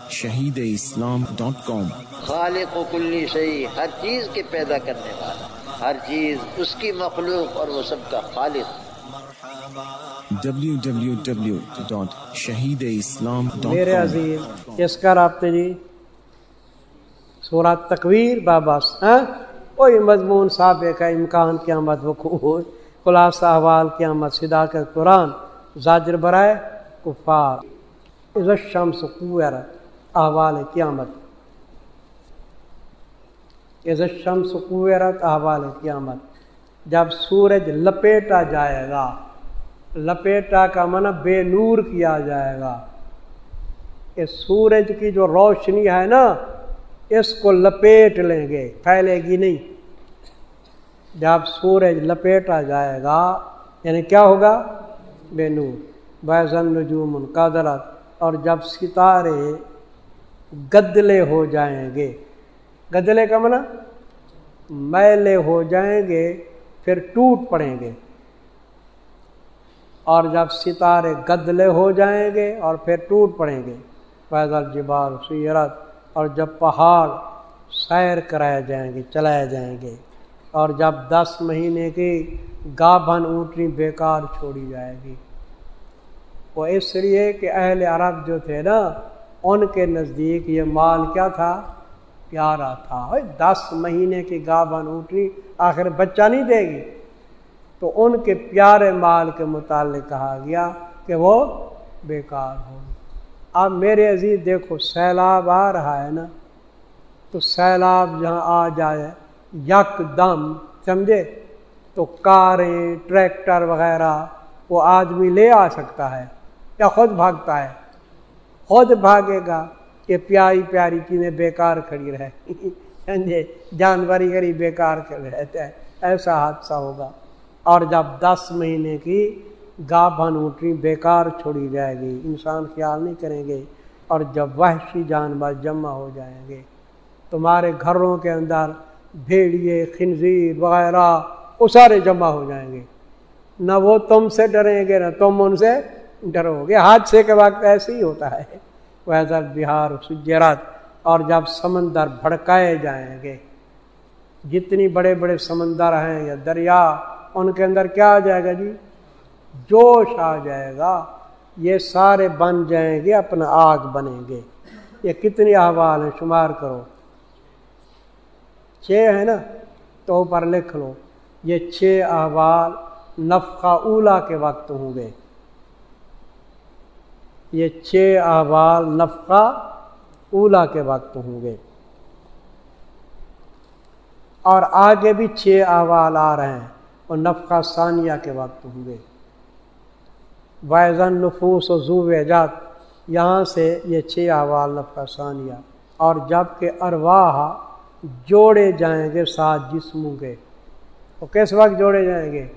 www.shahideislam.com خالق و کلی شیء، ہر چیز کے پیدا کرنے والا، ہر چیز اس کی مخلوق اور وہ سب کا خالق۔ www.shahideislam.com میرے عزیز اس کا رابطہ جی سورہ تکویر بابس وہی مضمون سابق ہے، امکان قیامت وقوع، خلاصہ احوال قیامت، صداقت قرآن، زاجر برائے کفار، اذا الشمس کورت، احوال قیامت، اذا الشمس کورت احوال قیامت، جب سورج لپیٹا جائے گا، لپیٹا کا معنی بے نور کیا جائے گا، اس سورج کی جو روشنی ہے نا اس کو لپیٹ لیں گے، پھیلے گی نہیں۔ جب سورج لپیٹا جائے گا یعنی کیا ہوگا؟ بے نور، وَإِذَا النُّجُومُ انْقَدَرَتْ، اور جب ستارے گدلے ہو جائیں گے، گدلے کا معنی میلے ہو جائیں گے پھر ٹوٹ پڑیں گے، اور جب ستارے گدلے ہو جائیں گے اور پھر ٹوٹ پڑیں گے، وَإِذَا الْجِبَالُ سُيِّرَتْ، اور جب پہاڑ سیر کرائے جائیں گے، چلائے جائیں گے، اور جب 10 مہینے کی گابھن اونٹنی بیکار چھوڑی جائے گی۔ وہ اس لیے کہ اہل عرب جو تھے نا ان کے نزدیک یہ مال کیا تھا؟ پیارا تھا۔ 10 مہینے کی گابھن اونٹنی آخر بچہ نہیں دے گی، تو ان کے پیارے مال کے متعلق کہا گیا کہ وہ بیکار ہو۔ اب میرے عزیز دیکھو سیلاب آ رہا ہے نا، تو سیلاب جہاں آ جائے یک دم، سمجھے، تو کاریں ٹریکٹر وغیرہ وہ آدمی لے آ سکتا ہے یا خود بھاگتا ہے؟ خود بھاگے گا۔ یہ پیاری پیاری چیزیں بیکار کھڑی رہے سمجھے، جانور ہی بیکار کھڑے رہتے ہیں، ایسا حادثہ ہوگا۔ اور جب 10 مہینے کی گابھن اونٹنی بیکار چھوڑی جائے گی، انسان خیال نہیں کریں گے، اور جب وحشی جانور جمع ہو جائیں گے، تمہارے گھروں کے اندر بھیڑیے خنزیر وغیرہ وہ سارے جمع ہو جائیں گے، نہ وہ تم سے ڈریں گے نہ تم ان سے ڈرو گے۔ حادثے کے وقت ایسے ہی ہوتا ہے۔ وَإِذَا الْبِحَارُ سُجِّرَتْ، اور جب سمندر بھڑکائے جائیں گے، جتنی بڑے بڑے سمندر ہیں یا دریا ان کے اندر کیا آ جائے گا جی؟ جوش آ جائے گا، یہ سارے بن جائیں گے، اپنا آگ بنیں گے۔ یہ کتنی احوال ہیں شمار کرو، 6 ہے نا، تو اوپر لکھ لو یہ 6 احوال نفخہ اولا کے وقت ہوں گے، یہ 6 احوال نفخہ اولا کے وقت ہوں گے، اور آگے بھی 6 احوال آ رہے ہیں وہ نفخہ ثانیہ کے وقت ہوں گے۔ وَإِذَا النُّفُوسُ زُوِّجَتْ، یہاں سے یہ 6 احوال نفخہ ثانیہ، اور جب کہ ارواح جوڑے جائیں گے ساتھ جسموں کے، وہ کس وقت جوڑے جائیں گے؟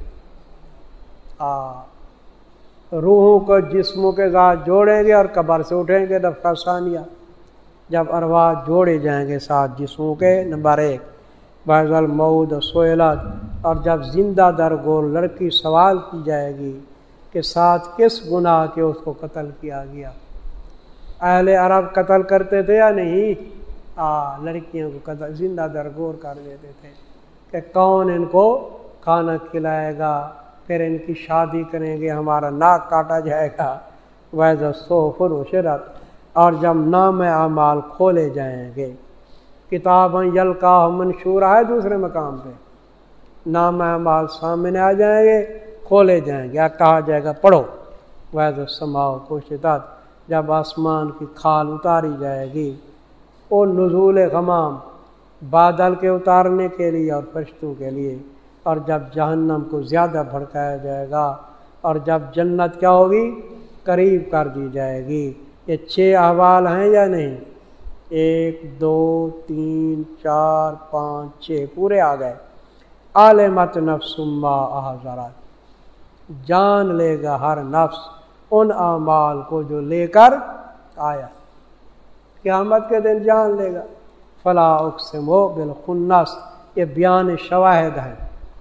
روحوں کو جسموں کے ساتھ جوڑیں گے اور قبر سے اٹھیں گے، نفخہ ثانیہ، جب ارواح جوڑے جائیں گے ساتھ جسموں کے۔ نمبر 1 وَإِذَا الْمَوْءُودَةُ سُئِلَتْ، اور جب زندہ درگور لڑکی سوال کی جائے گی کہ ساتھ کس گناہ کے اس کو قتل کیا گیا۔ اہل عرب قتل کرتے تھے یا نہیں؟ لڑکیوں کو قتل زندہ درگور کر دیتے تھے کہ کون ان کو کھانا کھلائے گا، پھر ان کی شادی کریں گے، ہمارا ناک کاٹا جائے گا۔ وَإِذَا الصُّحُفُ نُشِرَتْ، اور جب نام اعمال کھولے جائیں گے، کتاباً یلقاہ منشورہ ہے دوسرے مقام پہ، نام اعمال سامنے آ جائیں گے، کھولے جائیں گے، کہا جائے گا پڑھو۔ وَإِذَا السَّمَاءُ كُشِطَتْ، جب آسمان کی کھال اتاری جائے گی، اور نزول غمام، بادل کے اتارنے کے لیے اور فرشتوں کے لیے، اور جب جہنم کو زیادہ بھڑکایا جائے گا، اور جب جنت کیا ہوگی؟ قریب کر دی جائے گی۔ یہ 6 احوال ہیں یا نہیں؟ 1 2 3 4 5 6 پورے آ گئے۔ عالمت نفس ما احضرت، جان لے گا ہر نفس ان اعمال کو جو لے کر آیا، قیامت کے دن جان لے گا۔ فلا اقسم بالخنس، یہ بیان شواہد ہے،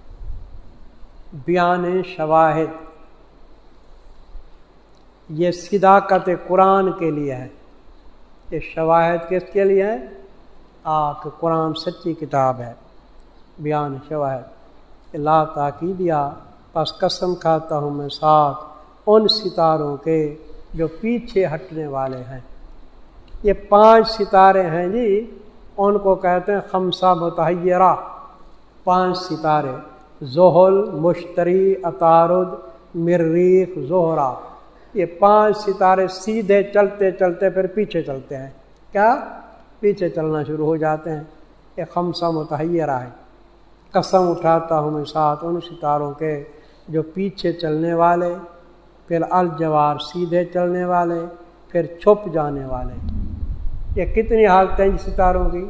بیان شواہد، یہ صداقت قرآن کے لیے ہے یہ شواہد کس کے لیے ہیں؟ کہ قرآن سچی کتاب ہے، بیان شواہد۔ لا تاکیدیا، پس قسم کھاتا ہوں میں ساتھ ان ستاروں کے جو پیچھے ہٹنے والے ہیں۔ یہ 5 ستارے ہیں جی، ان کو کہتے ہیں خمسہ متحیرہ، 5 ستارے، زحل، مشتری، عطارد، مریخ، زہرہ۔ یہ 5 ستارے سیدھے چلتے چلتے پھر پیچھے چلتے ہیں، کیا پیچھے چلنا شروع ہو جاتے ہیں۔ یہ خمسہ متحیرہ ہے۔ قسم اٹھاتا ہوں میں ساتھ ان ستاروں کے جو پیچھے چلنے والے، پھر الجوار سیدھے چلنے والے، پھر چھپ جانے والے۔ یہ کتنی حالتیں ہیں ستاروں کی؟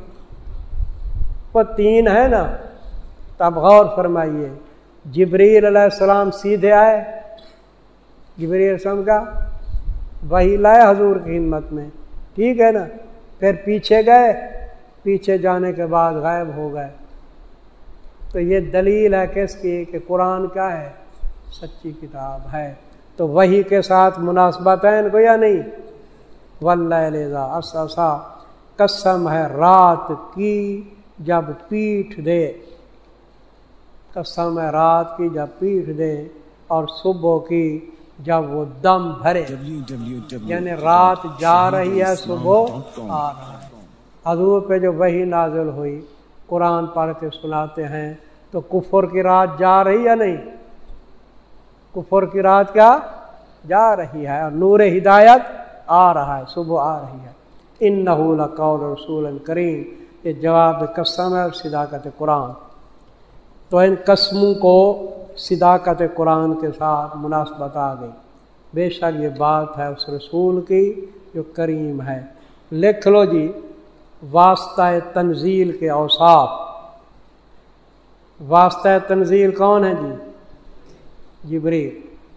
وہ 3 ہے نا۔ تب غور فرمائیے، جبریل علیہ السلام سیدھے آئے، جبریل علیہ السلام کا وحی لائے حضور کی خدمت میں، ٹھیک ہے نا، پھر پیچھے گئے، پیچھے جانے کے بعد غائب ہو گئے۔ تو یہ دلیل ہے کس کی کہ قرآن کیا ہے؟ سچی کتاب ہے۔ تو وحی کے ساتھ مناسبت ہے ان کو یا نہیں؟ واللیل اذا عسعس، قسم ہے رات کی جب پیٹھ دے، قسم ہے رات کی جب پیٹھ دے، اور صبح کی جب وہ دم بھرے، یعنی رات جا رہی ہے، صبح آ رہا ہے۔ حضور پہ جو وحی نازل ہوئی، قرآن پڑھ کے سناتے ہیں، تو کفر کی رات جا رہی یا نہیں؟ کفر کی رات کیا جا رہی ہے، اور نور ہدایت آ رہا ہے، صبح آ رہی ہے۔ انہ لقول رسول کریم، یہ جواب قسم ہے اور صداقت قرآن۔ تو ان قسموں کو صداقت قرآن کے ساتھ مناسبت آ گئی۔ بے شک یہ بات ہے اس رسول کی جو کریم ہے۔ لکھ لو جی، واسطہ تنزیل کے اوصاف۔ واسطہ تنزیل کون ہے جی؟ جبریل۔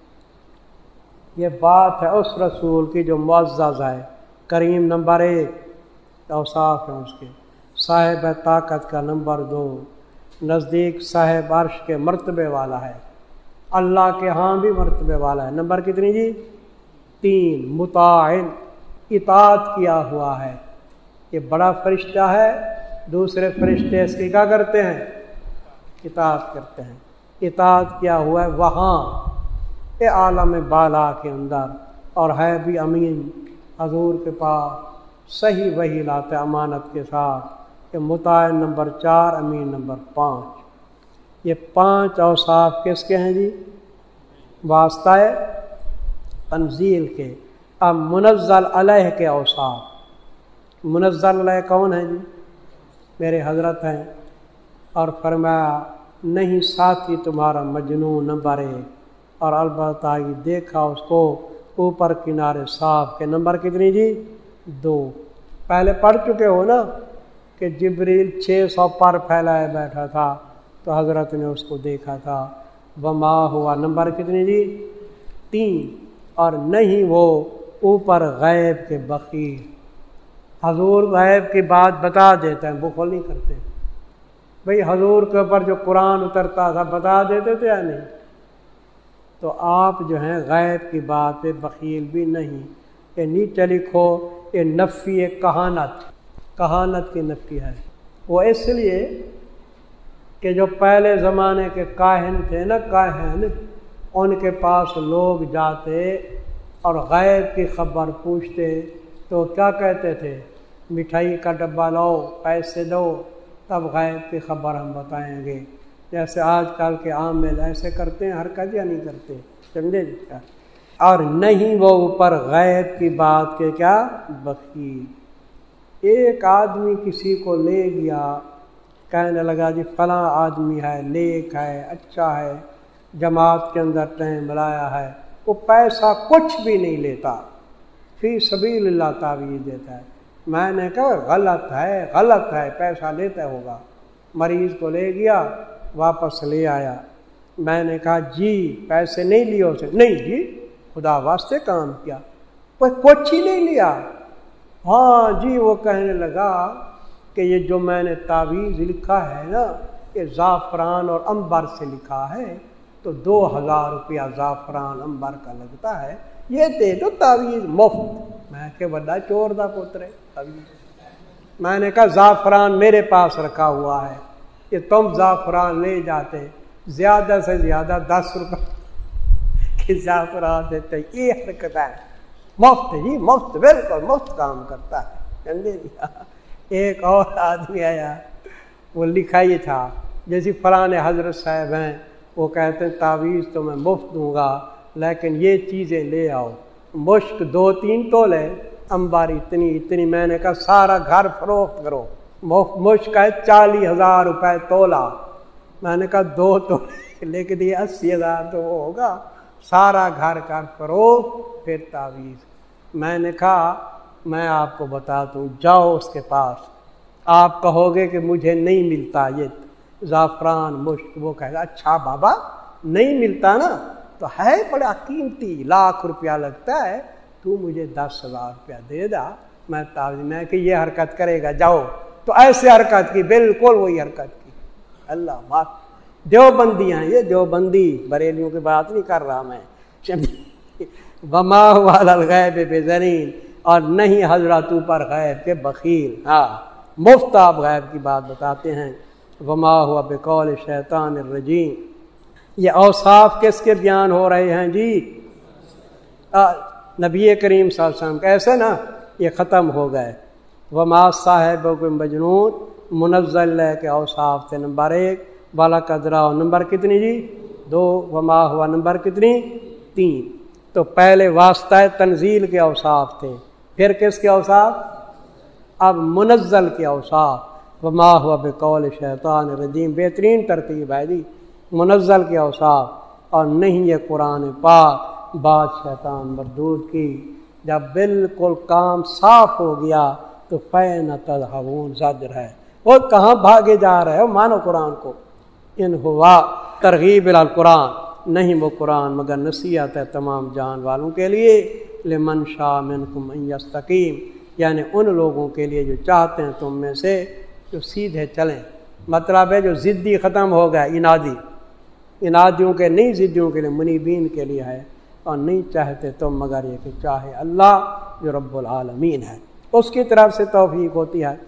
یہ بات ہے اس رسول کی جو معزز ہے، کریم نمبر 1، اوصاف ہیں اس کے، صاحب طاقت کا نمبر 2، نزدیک صاحب عرش کے مرتبے والا ہے، اللہ کے ہاں بھی مرتبے والا ہے، نمبر کتنی جی؟ 3، مطاعن، اطاعت کیا ہوا ہے۔ یہ بڑا فرشتہ ہے، دوسرے فرشتے اس کی کیا کرتے ہیں؟ اطاعت کرتے ہیں۔ اطاعت کیا ہوا ہے وہاں اے عالم بالا کے اندر، اور ہے بھی امین، حضور کے پاس صحیح وحی لاتے امانت کے ساتھ۔ کہ مطاعن نمبر 4، امین نمبر 5۔ یہ 5 اوصاف کس کے ہیں جی؟ واسطہ تنزیل کے۔ اب منزل علیہ کے اوصاف۔ منزل علیہ کون ہے جی؟ میرے حضرت ہیں، اور فرمایا نہیں ساتھی تمہارا مجنون نمبر 1، اور البتہ یہ دیکھا اس کو اوپر کنارے صاف کے، نمبر کتنی جی؟ 2۔ پہلے پڑھ چکے ہو نا کہ جبریل 600 پر پھیلائے بیٹھا تھا، تو حضرت نے اس کو دیکھا تھا۔ وما ہوا نمبر کتنی جی؟ 3۔ اور نہیں وہ اوپر غیب کے بخیل، حضور غیب کی بات بتا دیتے ہیں، بخل نہیں کرتے۔ بھئی حضور کے اوپر جو قرآن اترتا تھا بتا دیتے تھے یا نہیں؟ تو آپ جو ہیں غیب کی بات پہ بخیل بھی نہیں۔ یہ نیچے لکھو، یہ نفی کہانت کی نفی ہے۔ وہ اس لیے کہ جو پہلے زمانے کے کاہن تھے نا، کاہن، ان کے پاس لوگ جاتے اور غیب کی خبر پوچھتے تو کیا کہتے تھے؟ مٹھائی کا ڈبہ لاؤ، پیسے دو، تب غیب کی خبر ہم بتائیں گے۔ جیسے آج کل کے عامل ایسے کرتے ہیں حرکت یا نہیں کرتے، سمجھے جی کیا؟ اور نہیں وہ اوپر غیب کی بات کے کیا بخیل۔ ایک آدمی کسی کو لے گیا، کہنے لگا جی فلاں آدمی ہے، نیک ہے، اچھا ہے، جماعت کے اندر ٹائم لایا ہے، وہ پیسہ کچھ بھی نہیں لیتا، فی سبیل اللہ تعویذ دیتا ہے۔ میں نے کہا غلط ہے، پیسہ لیتا ہوگا۔ مریض کو لے گیا، واپس لے آیا۔ میں نے کہا جی پیسے نہیں لیے اسے؟ نہیں جی، خدا واسطے کام کیا، کچھ ہی نہیں لیا۔ ہاں جی، وہ کہنے لگا کہ یہ جو میں نے تعویذ لکھا ہے نا، یہ زعفران اور عنبر سے لکھا ہے، تو 2000 روپیہ زعفران عنبر کا لگتا ہے، یہ دے دو تعویذ مفت۔ میں میں کہ بڑا چور دا پترے. میں نے کہا زعفران میرے پاس رکھا ہوا ہے کہ تم زعفران لے جاتے زیادہ سے زیادہ 10 روپے کہ زعفران دیتے. یہ حرکت ہے مفت جی، مفت، بالکل مفت کام کرتا ہے. ایک اور آدمی آیا، وہ لکھا یہ تھا جیسے فلاں حضرت صاحب ہیں، وہ کہتے ہیں تعویذ تو میں مفت دوں گا لیکن یہ چیزیں لے آؤ. مشک 2-3 تولے، انبار اتنی. میں نے کہا سارا گھر فروخت کرو. مشک ہے 40,000 روپے تولا. میں نے کہا 2 تولے لے کے دیے 80,000 تو وہ ہوگا. سارا گھر کر فروخت پھر تعویذ. میں نے کہا میں آپ کو بتاتا ہوں، جاؤ اس کے پاس، آپ کہو گے کہ مجھے نہیں ملتا یہ زعفران مشک. وہ کہے گا اچھا بابا نہیں ملتا نا، تو ہے بڑا قیمتی، لاکھ روپیہ لگتا ہے، تو مجھے 10,000 روپیہ دے دا، میں تعویذ. میں کہ یہ حرکت کرے گا جاؤ. تو ایسے حرکت کی، بالکل وہی حرکت کی. اللہ بات دیوبندیاں، یہ دیوبندی بریلیوں کی بات نہیں کر رہا میں. وما هو علی الغیب بضنین، اور نہیں حضرت اوپر غیب کے بخیل. ہاں مفت آپ غیب کی بات بتاتے ہیں. وما هو بقول شیطان الرجیم. یہ اوصاف کس کے بیان ہو رہے ہیں جی؟ نبی کریم صلی اللہ علیہ وسلم. کیسے نا یہ ختم ہو گئے. وما صاحبکم مجنون منزل کے اوصاف تھے نمبر 1. وَلَقَدْ رَآهُ نمبر کتنی جی؟ 2. وما ہوا نمبر کتنی؟ 3. تو پہلے واسطہ تنزیل کے اوصاف تھے، پھر کس کے اوصاف؟ اب منزل کے اوصاف. وما هو بقول شیطان الرجیم، بہترین ترتیب ہے جی. منزل کے اوصاف، اور نہیں یہ قرآن پاک بات شیطان مردود کی. جب بالکل کام صاف ہو گیا تو فین تذہبون زجر ہے. وہ کہاں بھاگے جا رہے ہو؟ مانو قرآن کو. ان ہوا ترغیب الی القرآن، نہیں وہ قرآن مگر نصیحت ہے تمام جان والوں کے لیے. لمن شاء منکم ان یستقیم، یعنی ان لوگوں کے لیے جو چاہتے ہیں تم میں سے جو سیدھے چلیں. مطلب ہے جو ضدی ختم ہو گئے، انادیوں کے نہیں، ضدیوں کے لیے، منیبین کے لیے ہے. اور نہیں چاہتے تم مگر یہ کہ چاہے اللہ جو رب العالمین ہے، اس کی طرف سے توفیق ہوتی ہے.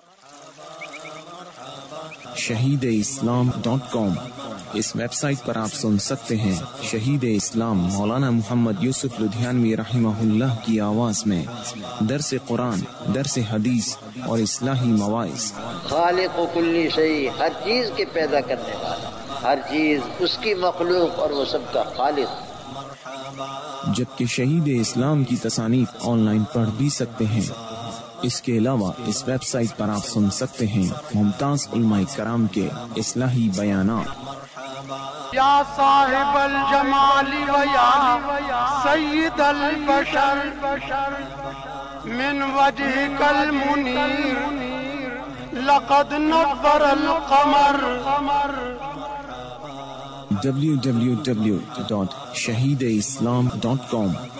shahideislam.com، اس ویب سائٹ پر آپ سن سکتے ہیں شہید اسلام مولانا محمد یوسف لدھیانوی رحمہ اللہ کی آواز میں درس قرآن، درس حدیث اور اصلاحی مواعظ. خالق و کلی شیء، ہر چیز کے پیدا کرنے والا، ہر چیز اس کی مخلوق اور وہ سب کا خالق. جبکہ شہید اسلام کی تصانیف آن لائن پڑھ بھی سکتے ہیں. اس کے علاوہ اس ویب سائٹ پر آپ سن سکتے ہیں ممتاز علماء کرام کے اصلاحی بیانات. یا صاحب الجمال و یا سید البشر من وجهك المنیر لقد نور القمر. www.shahideislam.com